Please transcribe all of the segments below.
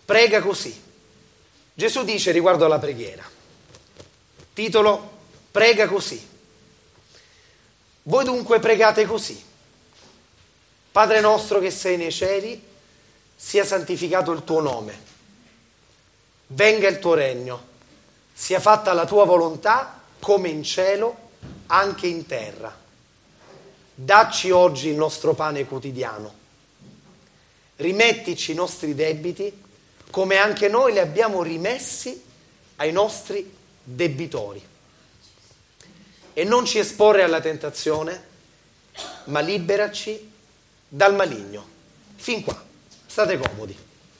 prega così. Gesù dice riguardo alla preghiera, titolo, prega così. Voi dunque pregate così. Padre nostro che sei nei cieli, sia santificato il tuo nome. Venga il tuo regno. Sia fatta la tua volontà come in cielo, anche in terra. Dacci oggi il nostro pane quotidiano. Rimettici i nostri debiti, come anche noi li abbiamo rimessi ai nostri debitori. E non ci esporre alla tentazione, ma liberaci dal maligno. Fin qua, state comodi.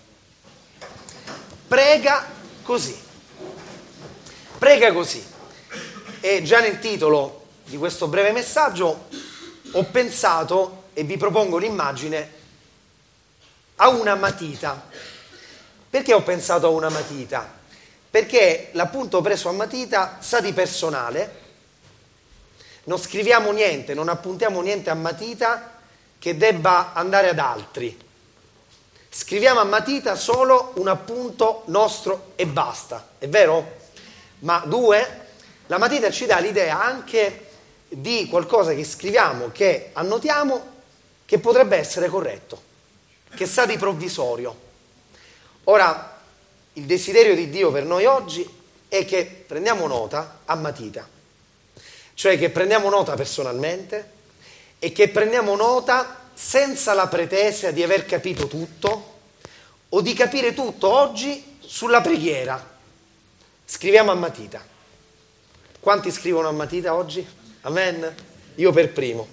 Prega così. Prega così. E già nel titolo di questo breve messaggio ho pensato e vi propongo l'immagine a una matita. Perché ho pensato a una matita? Perché l'appunto preso a matita sa di personale. Non scriviamo niente, non appuntiamo niente a matita che debba andare ad altri. Scriviamo a matita solo un appunto nostro e basta, è vero? Ma due, la matita ci dà l'idea anche di qualcosa che scriviamo, che annotiamo, che potrebbe essere corretto, che sa di provvisorio. Ora, il desiderio di Dio per noi oggi è che prendiamo nota a matita, cioè che prendiamo nota personalmente e che prendiamo nota senza la pretesa di aver capito tutto o di capire tutto oggi sulla preghiera. Scriviamo a matita. Quanti scrivono a matita oggi? Amen? Io per primo.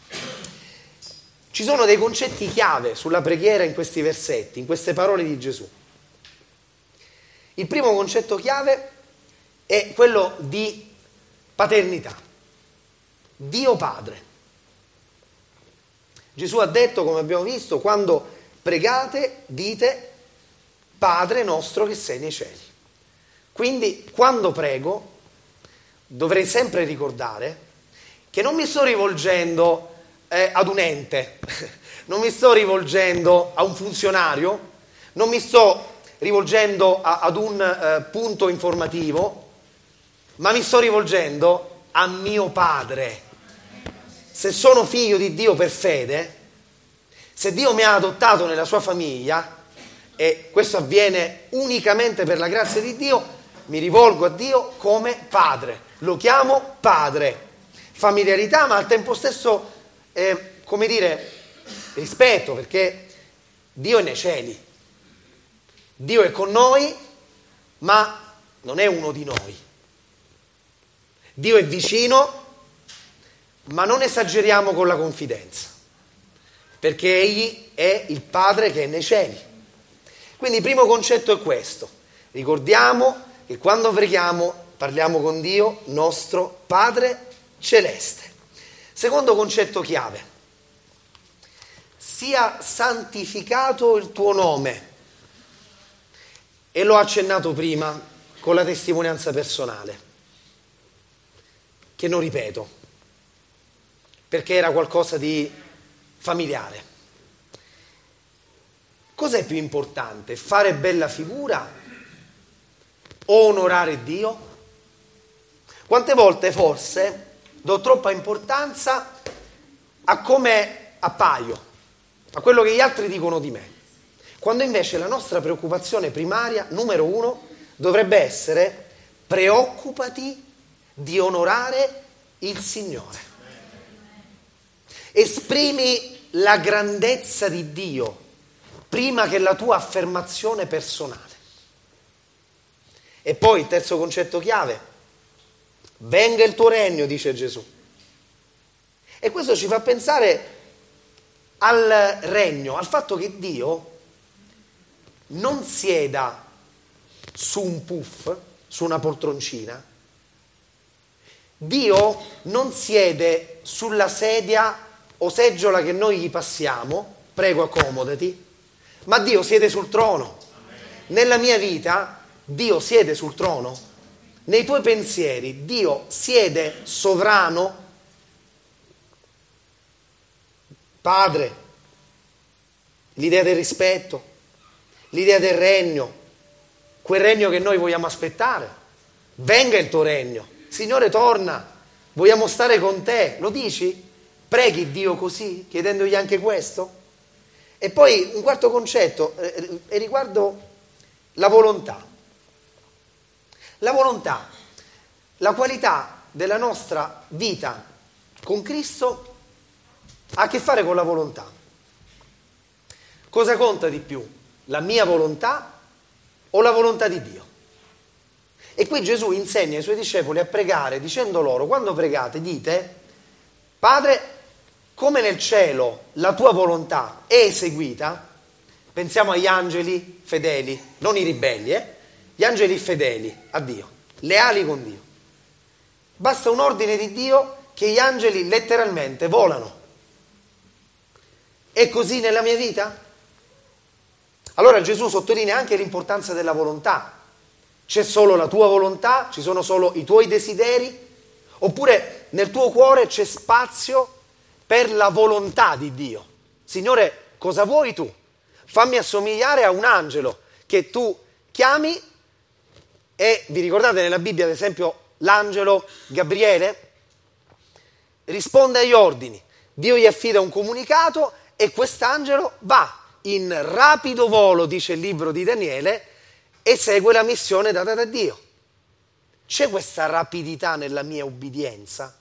Ci sono dei concetti chiave sulla preghiera in questi versetti, in queste parole di Gesù. Il primo concetto chiave è quello di paternità. Dio Padre. Gesù ha detto, come abbiamo visto, quando pregate dite Padre nostro che sei nei cieli. Quindi quando prego dovrei sempre ricordare che non mi sto rivolgendo ad un ente, non mi sto rivolgendo a un funzionario, non mi sto rivolgendo ad un punto informativo, ma mi sto rivolgendo a mio Padre. Se sono figlio di Dio per fede, se Dio mi ha adottato nella sua famiglia, e questo avviene unicamente per la grazia di Dio, mi rivolgo a Dio come Padre, lo chiamo Padre. Familiarità, ma al tempo stesso, come dire, rispetto, perché Dio è nei cieli. Dio è con noi, ma non è uno di noi. Dio è vicino, ma non esageriamo con la confidenza, perché Egli è il Padre che è nei cieli. Quindi il primo concetto è questo. Ricordiamo che quando preghiamo parliamo con Dio, nostro Padre Celeste. Secondo concetto chiave. Sia santificato il tuo nome. E l'ho accennato prima con la testimonianza personale, che non ripeto, perché era qualcosa di familiare. Cos'è più importante? Fare bella figura o onorare Dio? Quante volte forse do troppa importanza a come appaio, a quello che gli altri dicono di me, quando invece la nostra preoccupazione primaria, numero uno, dovrebbe essere: preoccupati di onorare il Signore. Esprimi la grandezza di Dio prima che la tua affermazione personale. E poi il terzo concetto chiave: venga il tuo regno, dice Gesù. E questo ci fa pensare al regno, al fatto che Dio non sieda su un puff, su una poltroncina. Dio non siede sulla sedia o seggiola che noi gli passiamo, prego accomodati, ma Dio siede sul trono. Nella mia vita Dio siede sul trono, nei tuoi pensieri Dio siede sovrano. Padre, l'idea del rispetto, l'idea del regno, quel regno che noi vogliamo aspettare. Venga il tuo regno, Signore torna, vogliamo stare con te, lo dici? Preghi Dio così, chiedendogli anche questo? E poi un quarto concetto è riguardo la volontà. La volontà, la qualità della nostra vita con Cristo ha a che fare con la volontà. Cosa conta di più? La mia volontà o la volontà di Dio? E qui Gesù insegna ai suoi discepoli a pregare dicendo loro: quando pregate dite: Padre, come nel cielo la tua volontà è eseguita. Pensiamo agli angeli fedeli, non i ribelli, gli angeli fedeli a Dio, leali con Dio. Basta un ordine di Dio che gli angeli letteralmente volano. È così nella mia vita? Allora Gesù sottolinea anche l'importanza della volontà. C'è solo la tua volontà? Ci sono solo i tuoi desideri? Oppure nel tuo cuore c'è spazio per la volontà di Dio? Signore, cosa vuoi tu? Fammi assomigliare a un angelo che tu chiami. E vi ricordate nella Bibbia, ad esempio, l'angelo Gabriele? Risponde agli ordini. Dio gli affida un comunicato e quest'angelo va in rapido volo, dice il libro di Daniele, e segue la missione data da Dio. C'è questa rapidità nella mia ubbidienza?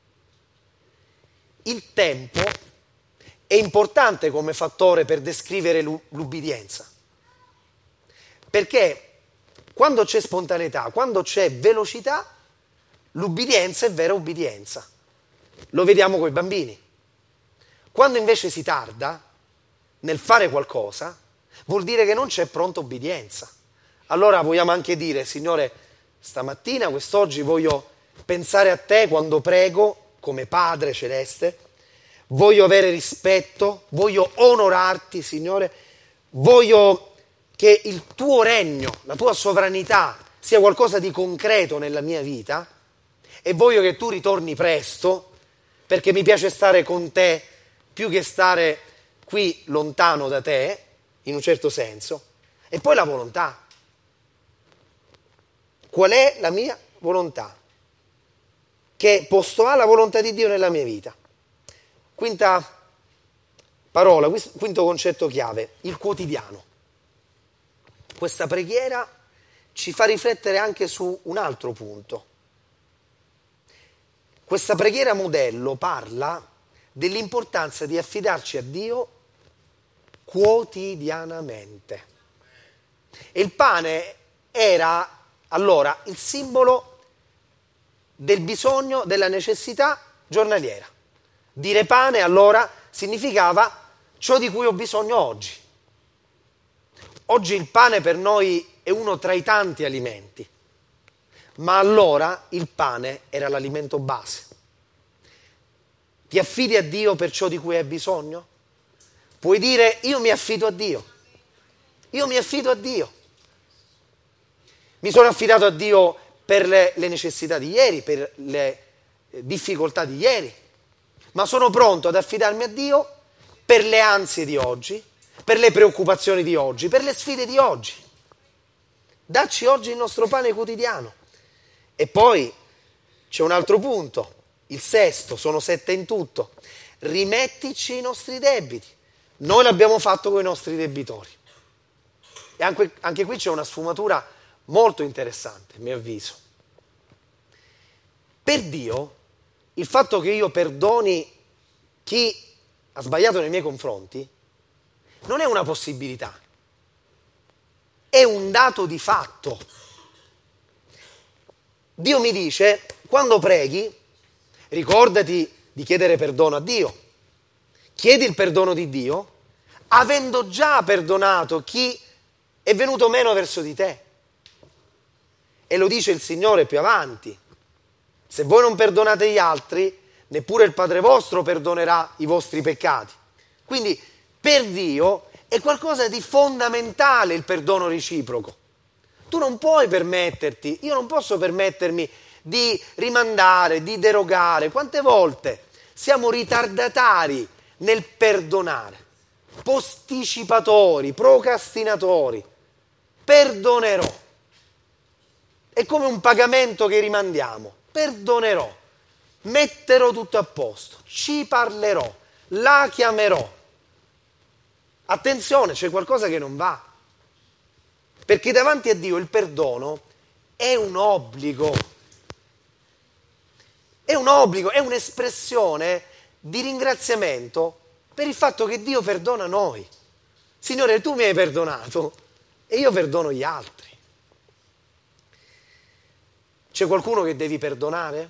Il tempo è importante come fattore per descrivere l'ubbidienza, perché quando c'è spontaneità, quando c'è velocità, l'ubbidienza è vera ubbidienza. Lo vediamo coi bambini. Quando invece si tarda nel fare qualcosa, vuol dire che non c'è pronta ubbidienza. Allora vogliamo anche dire: Signore, stamattina, quest'oggi voglio pensare a te quando prego come Padre Celeste, voglio avere rispetto, voglio onorarti, Signore, voglio che il tuo regno, la tua sovranità sia qualcosa di concreto nella mia vita e voglio che tu ritorni presto, perché mi piace stare con te più che stare qui lontano da te, in un certo senso. E poi la volontà. Qual è la mia volontà? Che posto ha la volontà di Dio nella mia vita? Quinta parola, quinto concetto chiave, il quotidiano. Questa preghiera ci fa riflettere anche su un altro punto. Questa preghiera modello parla dell'importanza di affidarci a Dio quotidianamente. E il pane era allora il simbolo del bisogno, della necessità giornaliera. Dire pane allora significava ciò di cui ho bisogno oggi. Oggi il pane per noi è uno tra i tanti alimenti, ma allora il pane era l'alimento base. Ti affidi a Dio per ciò di cui hai bisogno? Puoi dire: io mi affido a Dio. Io mi affido a Dio. Mi sono affidato a Dio per le necessità di ieri, per le difficoltà di ieri, ma sono pronto ad affidarmi a Dio per le ansie di oggi, per le preoccupazioni di oggi, per le sfide di oggi. Dacci oggi il nostro pane quotidiano. E poi c'è un altro punto, il sesto, sono 7 in tutto. Rimettici i nostri debiti. Noi l'abbiamo fatto con i nostri debitori. E anche qui c'è una sfumatura molto interessante, a mio avviso. Per Dio, il fatto che io perdoni chi ha sbagliato nei miei confronti non è una possibilità, è un dato di fatto. Dio mi dice: quando preghi, ricordati di chiedere perdono a Dio. Chiedi il perdono di Dio, avendo già perdonato chi è venuto meno verso di te. E lo dice il Signore più avanti: se voi non perdonate gli altri, neppure il Padre vostro perdonerà i vostri peccati. Quindi per Dio è qualcosa di fondamentale il perdono reciproco. Tu non puoi permetterti, io non posso permettermi di rimandare, di derogare. Quante volte siamo ritardatari nel perdonare, posticipatori, procrastinatori. perdonerò. È come un pagamento che rimandiamo. Perdonerò, metterò tutto a posto, ci parlerò, la chiamerò. Attenzione, c'è qualcosa che non va. Perché davanti a Dio il perdono è un obbligo. È un obbligo, è un'espressione di ringraziamento per il fatto che Dio perdona noi. Signore, tu mi hai perdonato e io perdono gli altri. C'è qualcuno che devi perdonare?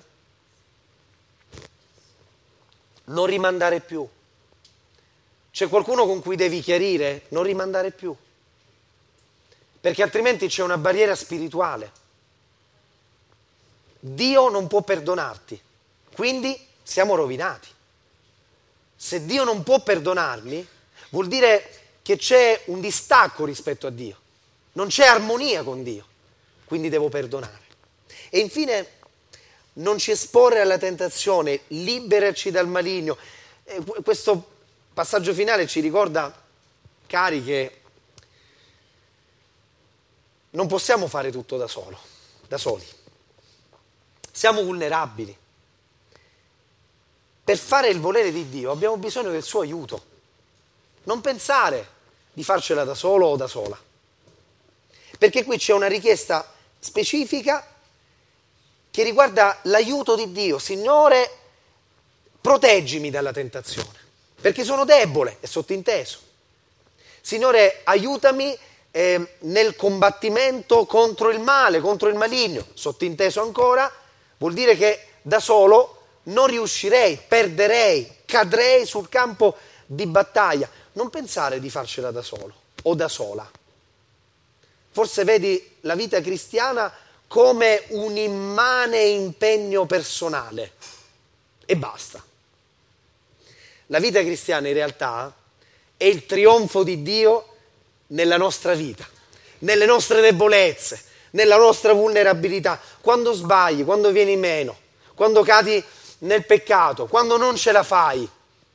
Non rimandare più. C'è qualcuno con cui devi chiarire? Non rimandare più. Perché altrimenti c'è una barriera spirituale. Dio non può perdonarti, quindi siamo rovinati. Se Dio non può perdonarmi, vuol dire che c'è un distacco rispetto a Dio. Non c'è armonia con Dio, quindi devo perdonare. E infine, non ci esporre alla tentazione, liberaci dal maligno. Questo passaggio finale ci ricorda, cari, che non possiamo fare tutto da soli. Siamo vulnerabili. Per fare il volere di Dio abbiamo bisogno del suo aiuto. Non pensare di farcela da solo o da sola. Perché qui c'è una richiesta specifica che riguarda l'aiuto di Dio. Signore, proteggimi dalla tentazione, perché sono debole, è sottinteso. Signore, aiutami nel combattimento contro il male, contro il maligno, sottinteso ancora, vuol dire che da solo non riuscirei, perderei, cadrei sul campo di battaglia. Non pensare di farcela da solo o da sola. Forse vedi la vita cristiana come un immane impegno personale e basta. La vita cristiana in realtà è il trionfo di Dio nella nostra vita, nelle nostre debolezze, nella nostra vulnerabilità. Quando sbagli, quando vieni meno, quando cadi nel peccato, quando non ce la fai,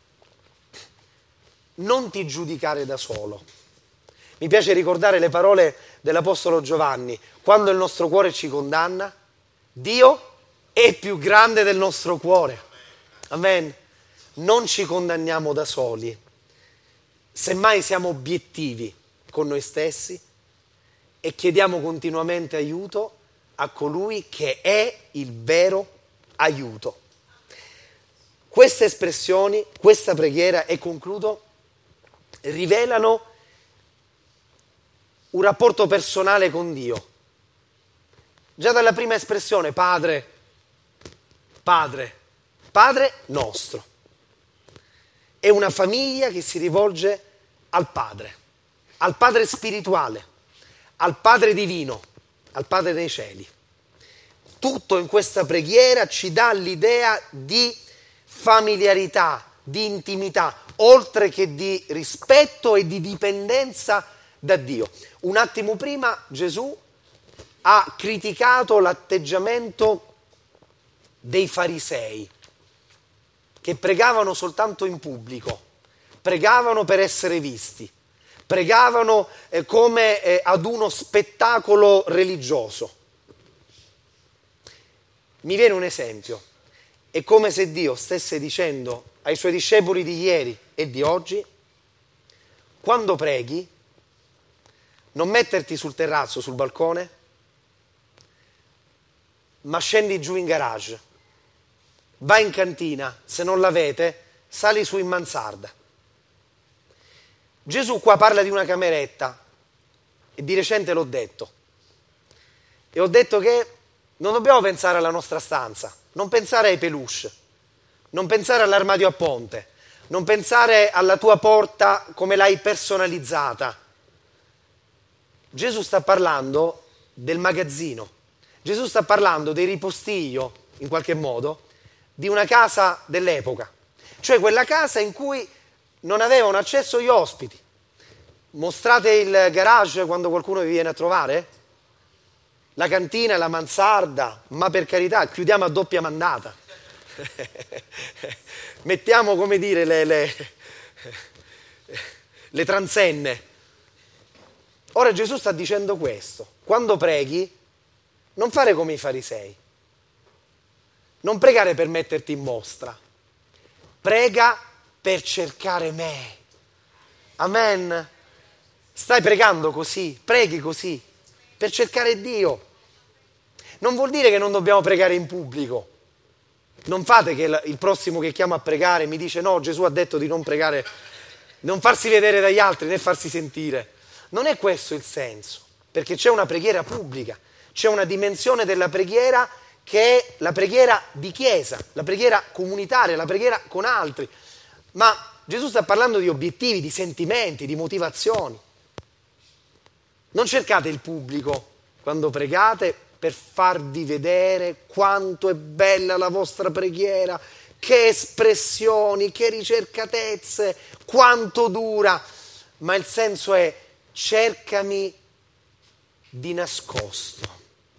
non ti giudicare da solo. Mi piace ricordare le parole dell'Apostolo Giovanni: quando il nostro cuore ci condanna, Dio è più grande del nostro cuore. Amen. Non ci condanniamo da soli, semmai siamo obiettivi con noi stessi e chiediamo continuamente aiuto a colui che è il vero aiuto. Queste espressioni, questa preghiera, e concludo, rivelano un rapporto personale con Dio. Già dalla prima espressione, Padre, Padre, Padre nostro. È una famiglia che si rivolge al Padre spirituale, al Padre divino, al Padre dei cieli. Tutto in questa preghiera ci dà l'idea di familiarità, di intimità, oltre che di rispetto e di dipendenza da Dio. Un attimo prima Gesù ha criticato l'atteggiamento dei farisei, che pregavano soltanto in pubblico, pregavano per essere visti, pregavano come ad uno spettacolo religioso. Mi viene un esempio: è come se Dio stesse dicendo ai suoi discepoli di ieri e di oggi: quando preghi, non metterti sul terrazzo, sul balcone, ma scendi giù in garage, vai in cantina, se non l'avete, sali su in mansarda. Gesù qua parla di una cameretta, e di recente l'ho detto, e ho detto che non dobbiamo pensare alla nostra stanza, non pensare ai peluche, non pensare all'armadio a ponte, non pensare alla tua porta come l'hai personalizzata. Gesù sta parlando del magazzino, Gesù sta parlando del ripostiglio, in qualche modo, di una casa dell'epoca, cioè quella casa in cui non avevano accesso gli ospiti. Mostrate il garage quando qualcuno vi viene a trovare? La cantina, la mansarda, ma per carità, chiudiamo a doppia mandata. Mettiamo, come dire, le transenne. Ora Gesù sta dicendo questo: quando preghi, non fare come i farisei, non pregare per metterti in mostra, prega per cercare me. Amen. Stai pregando così, preghi così, per cercare Dio. Non vuol dire che non dobbiamo pregare in pubblico. Non fate che il prossimo che chiama a pregare mi dice no, Gesù ha detto di non pregare, non farsi vedere dagli altri né farsi sentire. Non è questo il senso, perché c'è una preghiera pubblica, c'è una dimensione della preghiera che è la preghiera di chiesa, la preghiera comunitaria, la preghiera con altri. Ma Gesù sta parlando di obiettivi, di sentimenti, di motivazioni. Non cercate il pubblico quando pregate per farvi vedere quanto è bella la vostra preghiera, che espressioni, che ricercatezze, quanto dura. Ma il senso è: cercami di nascosto,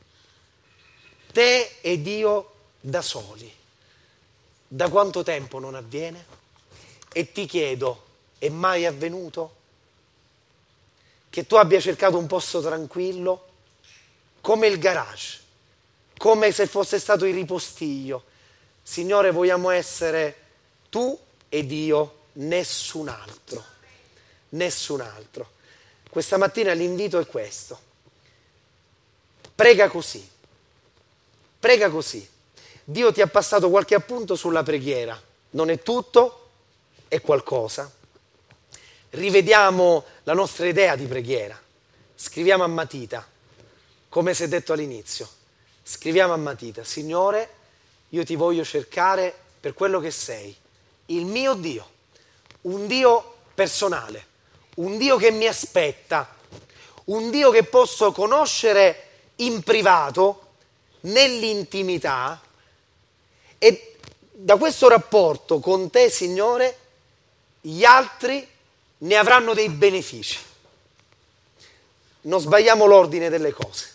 te ed io da soli. Da quanto tempo non avviene? E ti chiedo, è mai avvenuto? Che tu abbia cercato un posto tranquillo, come il garage, come se fosse stato il ripostiglio. Signore, vogliamo essere tu ed io, nessun altro. Nessun altro. Questa mattina l'invito è questo: prega così, prega così. Dio ti ha passato qualche appunto sulla preghiera, non è tutto, è qualcosa. Rivediamo la nostra idea di preghiera, scriviamo a matita, come si è detto all'inizio, scriviamo a matita: Signore, io ti voglio cercare per quello che sei, il mio Dio, un Dio personale, un Dio che mi aspetta, un Dio che posso conoscere in privato, nell'intimità, e da questo rapporto con te, Signore, gli altri ne avranno dei benefici. Non sbagliamo l'ordine delle cose.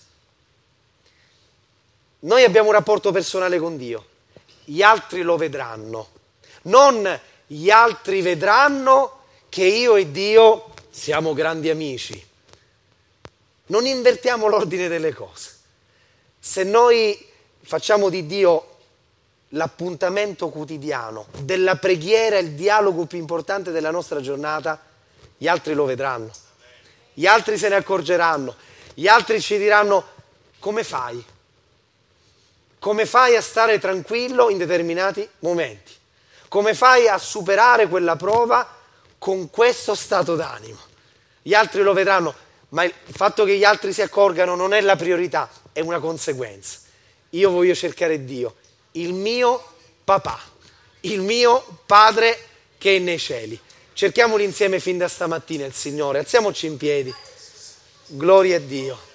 Noi abbiamo un rapporto personale con Dio, gli altri lo vedranno, non gli altri vedranno che io e Dio siamo grandi amici. Non invertiamo l'ordine delle cose. Se noi facciamo di Dio l'appuntamento quotidiano della preghiera, il dialogo più importante della nostra giornata, gli altri lo vedranno, gli altri se ne accorgeranno, gli altri ci diranno: come fai? Come fai a stare tranquillo in determinati momenti? Come fai a superare quella prova con questo stato d'animo? Gli altri lo vedranno, ma il fatto che gli altri si accorgano non è la priorità, è una conseguenza. Io voglio cercare Dio, il mio papà, il mio Padre che è nei cieli. Cerchiamolo insieme fin da stamattina il Signore. Alziamoci in piedi. Gloria a Dio.